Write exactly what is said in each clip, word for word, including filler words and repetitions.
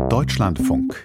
Deutschlandfunk.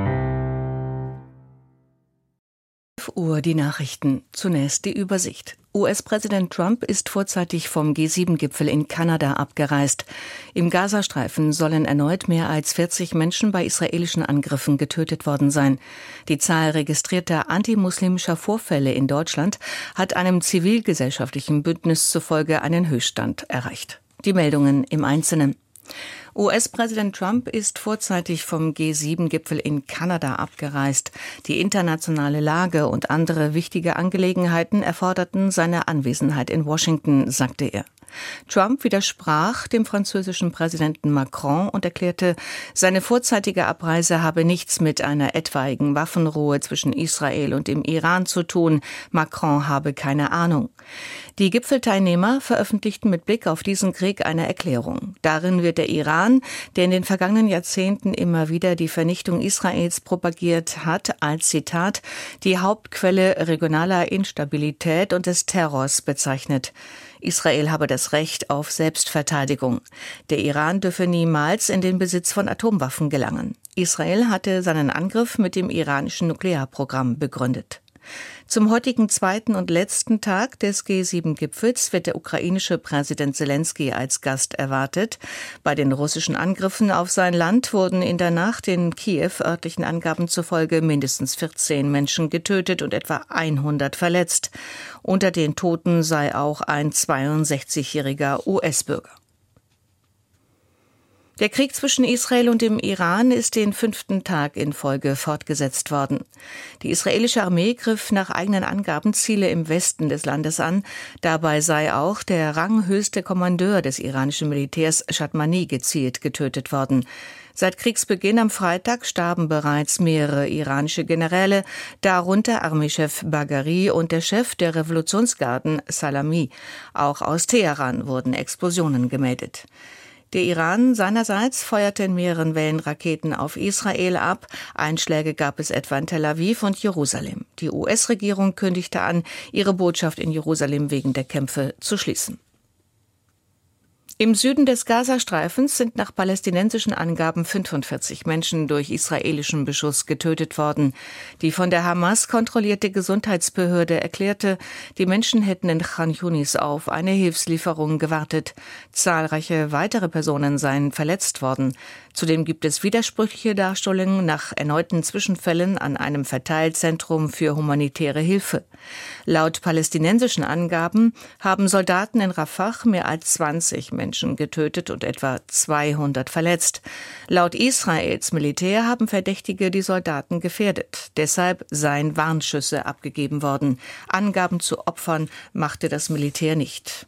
elf Uhr die Nachrichten. Zunächst die Übersicht. U S-Präsident Trump ist vorzeitig vom G sieben Gipfel in Kanada abgereist. Im Gazastreifen sollen erneut mehr als vierzig Menschen bei israelischen Angriffen getötet worden sein. Die Zahl registrierter antimuslimischer Vorfälle in Deutschland hat einem zivilgesellschaftlichen Bündnis zufolge einen Höchststand erreicht. Die Meldungen im Einzelnen. U S-Präsident Trump ist vorzeitig vom G sieben Gipfel in Kanada abgereist. Die internationale Lage und andere wichtige Angelegenheiten erforderten seine Anwesenheit in Washington, sagte er. Trump widersprach dem französischen Präsidenten Macron und erklärte, seine vorzeitige Abreise habe nichts mit einer etwaigen Waffenruhe zwischen Israel und dem Iran zu tun. Macron habe keine Ahnung. Die Gipfelteilnehmer veröffentlichten mit Blick auf diesen Krieg eine Erklärung. Darin wird der Iran, der in den vergangenen Jahrzehnten immer wieder die Vernichtung Israels propagiert hat, als Zitat die Hauptquelle regionaler Instabilität und des Terrors bezeichnet. Israel habe das Recht auf Selbstverteidigung. Der Iran dürfe niemals in den Besitz von Atomwaffen gelangen. Israel hatte seinen Angriff mit dem iranischen Nuklearprogramm begründet. Zum heutigen zweiten und letzten Tag des G sieben Gipfels wird der ukrainische Präsident Selenskyj als Gast erwartet. Bei den russischen Angriffen auf sein Land wurden in der Nacht in Kiew örtlichen Angaben zufolge mindestens vierzehn Menschen getötet und etwa hundert verletzt. Unter den Toten sei auch ein zweiundsechzigjähriger U S-Bürger. Der Krieg zwischen Israel und dem Iran ist den fünften Tag in Folge fortgesetzt worden. Die israelische Armee griff nach eigenen Angaben Ziele im Westen des Landes an. Dabei sei auch der ranghöchste Kommandeur des iranischen Militärs, Chadmani, gezielt getötet worden. Seit Kriegsbeginn am Freitag starben bereits mehrere iranische Generäle, darunter Armeechef Bagheri und der Chef der Revolutionsgarden, Salami. Auch aus Teheran wurden Explosionen gemeldet. Der Iran seinerseits feuerte in mehreren Wellen Raketen auf Israel ab. Einschläge gab es etwa in Tel Aviv und Jerusalem. Die U S-Regierung kündigte an, ihre Botschaft in Jerusalem wegen der Kämpfe zu schließen. Im Süden des Gazastreifens sind nach palästinensischen Angaben fünfundvierzig Menschen durch israelischen Beschuss getötet worden. Die von der Hamas kontrollierte Gesundheitsbehörde erklärte, die Menschen hätten in Chan Yunis auf eine Hilfslieferung gewartet. Zahlreiche weitere Personen seien verletzt worden. Zudem gibt es widersprüchliche Darstellungen nach erneuten Zwischenfällen an einem Verteilzentrum für humanitäre Hilfe. Laut palästinensischen Angaben haben Soldaten in Rafah mehr als zwanzig Menschen getötet und etwa zweihundert verletzt. Laut Israels Militär haben Verdächtige die Soldaten gefährdet. Deshalb seien Warnschüsse abgegeben worden. Angaben zu Opfern machte das Militär nicht.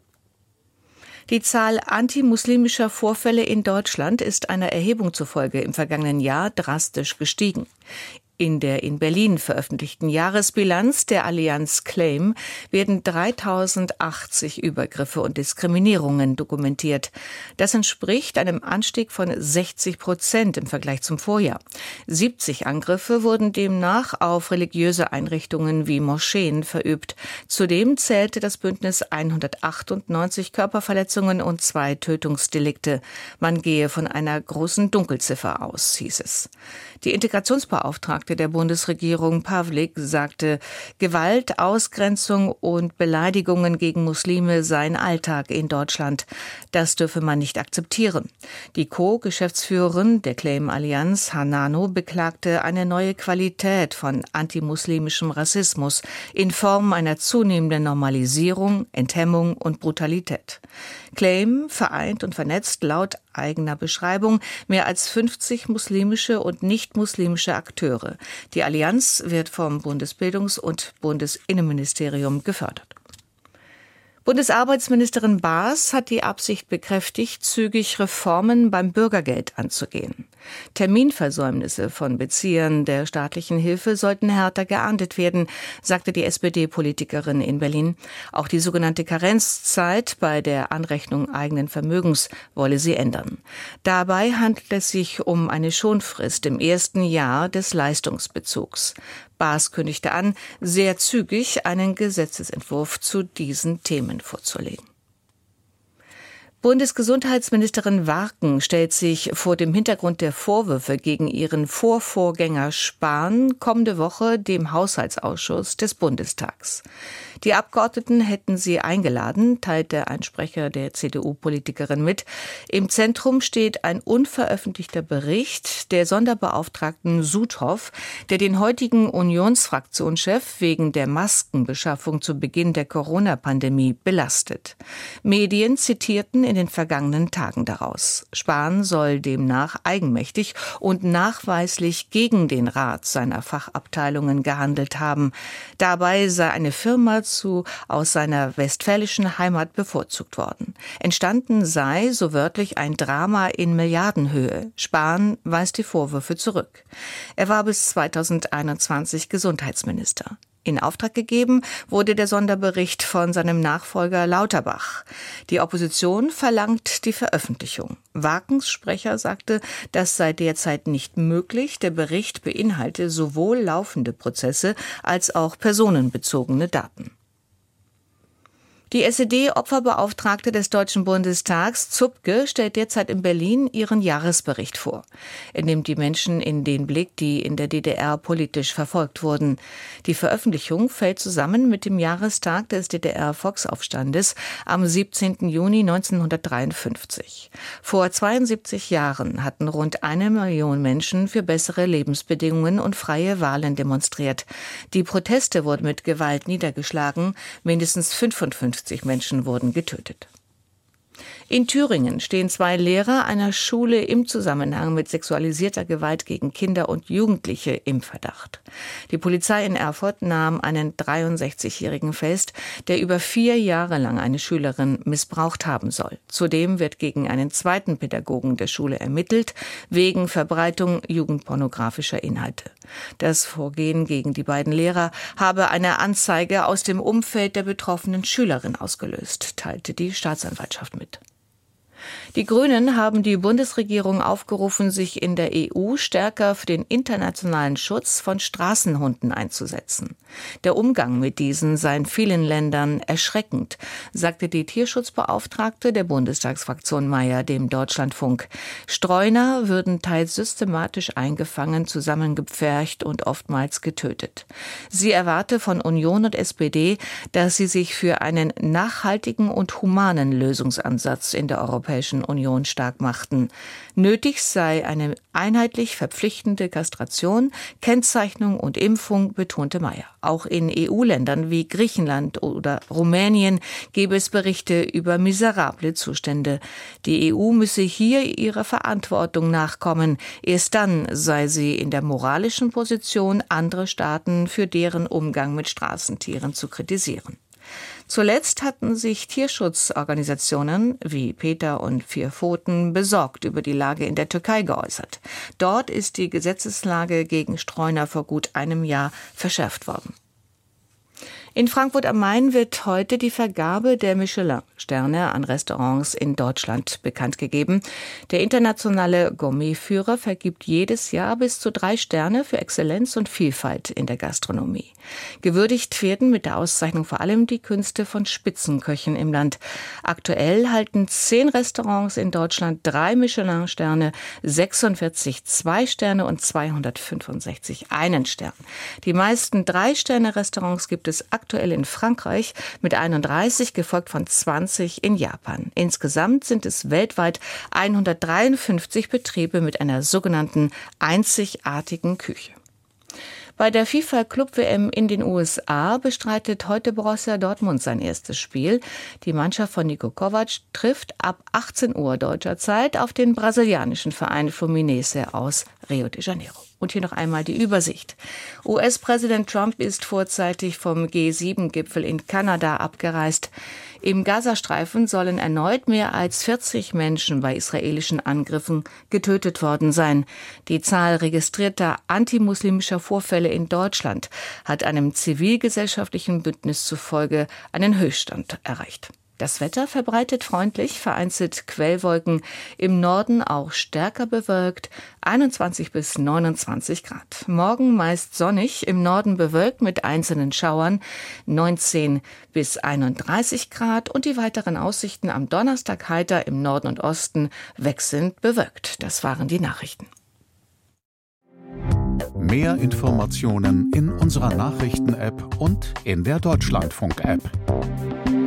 Die Zahl antimuslimischer Vorfälle in Deutschland ist einer Erhebung zufolge im vergangenen Jahr drastisch gestiegen. In der in Berlin veröffentlichten Jahresbilanz der Allianz Claim werden dreitausendachtzig Übergriffe und Diskriminierungen dokumentiert. Das entspricht einem Anstieg von sechzig Prozent im Vergleich zum Vorjahr. siebzig Angriffe wurden demnach auf religiöse Einrichtungen wie Moscheen verübt. Zudem zählte das Bündnis hundertachtundneunzig Körperverletzungen und zwei Tötungsdelikte. Man gehe von einer großen Dunkelziffer aus, hieß es. Die Integrationsbeauftragte der Bundesregierung Pawlik sagte, Gewalt, Ausgrenzung und Beleidigungen gegen Muslime seien Alltag in Deutschland. Das dürfe man nicht akzeptieren. Die Co-Geschäftsführerin der Claim-Allianz, Hanano, beklagte eine neue Qualität von antimuslimischem Rassismus in Form einer zunehmenden Normalisierung, Enthemmung und Brutalität. Claim vereint und vernetzt laut eigener Beschreibung mehr als fünfzig muslimische und nicht-muslimische Akteure. Die Allianz wird vom Bundesbildungs- und Bundesinnenministerium gefördert. Bundesarbeitsministerin Baas hat die Absicht bekräftigt, zügig Reformen beim Bürgergeld anzugehen. Terminversäumnisse von Beziehern der staatlichen Hilfe sollten härter geahndet werden, sagte die S P D-Politikerin in Berlin. Auch die sogenannte Karenzzeit bei der Anrechnung eigenen Vermögens wolle sie ändern. Dabei handelt es sich um eine Schonfrist im ersten Jahr des Leistungsbezugs. Baas kündigte an, sehr zügig einen Gesetzesentwurf zu diesen Themen vorzulegen. Bundesgesundheitsministerin Warken stellt sich vor dem Hintergrund der Vorwürfe gegen ihren Vorvorgänger Spahn kommende Woche dem Haushaltsausschuss des Bundestags. Die Abgeordneten hätten sie eingeladen, teilte ein Sprecher der C D U-Politikerin mit. Im Zentrum steht ein unveröffentlichter Bericht der Sonderbeauftragten Sudhoff, der den heutigen Unionsfraktionschef wegen der Maskenbeschaffung zu Beginn der Corona-Pandemie belastet. Medien zitierten in den vergangenen Tagen daraus. Spahn soll demnach eigenmächtig und nachweislich gegen den Rat seiner Fachabteilungen gehandelt haben. Dabei sei eine Firma zu, aus seiner westfälischen Heimat bevorzugt worden. Entstanden sei, so wörtlich, ein Drama in Milliardenhöhe. Spahn weist die Vorwürfe zurück. Er war bis zweitausendeinundzwanzig Gesundheitsminister. In Auftrag gegeben wurde der Sonderbericht von seinem Nachfolger Lauterbach. Die Opposition verlangt die Veröffentlichung. Warkens Sprecher sagte, das sei derzeit nicht möglich. Der Bericht beinhalte sowohl laufende Prozesse als auch personenbezogene Daten. Die S E D-Opferbeauftragte des Deutschen Bundestags, Zupke, stellt derzeit in Berlin ihren Jahresbericht vor. Er nimmt die Menschen in den Blick, die in der D D R politisch verfolgt wurden. Die Veröffentlichung fällt zusammen mit dem Jahrestag des D D R-Volksaufstandes am siebzehnten Juni neunzehnhundertdreiundfünfzig. Vor zweiundsiebzig Jahren hatten rund eine Million Menschen für bessere Lebensbedingungen und freie Wahlen demonstriert. Die Proteste wurden mit Gewalt niedergeschlagen, mindestens fünfundfünfzig Menschen wurden getötet. In Thüringen stehen zwei Lehrer einer Schule im Zusammenhang mit sexualisierter Gewalt gegen Kinder und Jugendliche im Verdacht. Die Polizei in Erfurt nahm einen dreiundsechzigjährigen fest, der über vier Jahre lang eine Schülerin missbraucht haben soll. Zudem wird gegen einen zweiten Pädagogen der Schule ermittelt, wegen Verbreitung jugendpornografischer Inhalte. Das Vorgehen gegen die beiden Lehrer habe eine Anzeige aus dem Umfeld der betroffenen Schülerin ausgelöst, teilte die Staatsanwaltschaft mit. Die Grünen haben die Bundesregierung aufgerufen, sich in der E U stärker für den internationalen Schutz von Straßenhunden einzusetzen. Der Umgang mit diesen sei in vielen Ländern erschreckend, sagte die Tierschutzbeauftragte der Bundestagsfraktion Mayer dem Deutschlandfunk. Streuner würden teils systematisch eingefangen, zusammengepfercht und oftmals getötet. Sie erwarte von Union und S P D, dass sie sich für einen nachhaltigen und humanen Lösungsansatz in der Europäischen Union stark machten. Nötig sei eine einheitlich verpflichtende Kastration, Kennzeichnung und Impfung, betonte Mayer. Auch in E U-Ländern wie Griechenland oder Rumänien gebe es Berichte über miserable Zustände. Die E U müsse hier ihrer Verantwortung nachkommen. Erst dann sei sie in der moralischen Position, andere Staaten für deren Umgang mit Straßentieren zu kritisieren. Zuletzt hatten sich Tierschutzorganisationen wie PETA und Vier Pfoten besorgt über die Lage in der Türkei geäußert. Dort ist die Gesetzeslage gegen Streuner vor gut einem Jahr verschärft worden. In Frankfurt am Main wird heute die Vergabe der Michelin-Sterne an Restaurants in Deutschland bekannt gegeben. Der internationale Gourmetführer vergibt jedes Jahr bis zu drei Sterne für Exzellenz und Vielfalt in der Gastronomie. Gewürdigt werden mit der Auszeichnung vor allem die Künste von Spitzenköchen im Land. Aktuell halten zehn Restaurants in Deutschland drei Michelin-Sterne, sechsundvierzig zwei Sterne und zweihundertfünfundsechzig einen Stern. Die meisten Drei-Sterne-Restaurants gibt es aktuell in Frankreich mit einunddreißig, gefolgt von zwanzig in Japan. Insgesamt sind es weltweit hundertdreiundfünfzig Betriebe mit einer sogenannten einzigartigen Küche. Bei der FIFA-Club-W M in den U S A bestreitet heute Borussia Dortmund sein erstes Spiel. Die Mannschaft von Niko Kovac trifft ab achtzehn Uhr deutscher Zeit auf den brasilianischen Verein Fluminense aus Rio de Janeiro. Und hier noch einmal die Übersicht. U S-Präsident Trump ist vorzeitig vom G sieben Gipfel in Kanada abgereist. Im Gazastreifen sollen erneut mehr als vierzig Menschen bei israelischen Angriffen getötet worden sein. Die Zahl registrierter antimuslimischer Vorfälle in Deutschland hat einem zivilgesellschaftlichen Bündnis zufolge einen Höchststand erreicht. Das Wetter verbreitet freundlich, vereinzelt Quellwolken, im Norden auch stärker bewölkt, einundzwanzig bis neunundzwanzig Grad. Morgen meist sonnig, im Norden bewölkt mit einzelnen Schauern, neunzehn bis einunddreißig Grad und die weiteren Aussichten am Donnerstag heiter, im Norden und Osten wechselnd bewölkt. Das waren die Nachrichten. Mehr Informationen in unserer Nachrichten-App und in der Deutschlandfunk-App.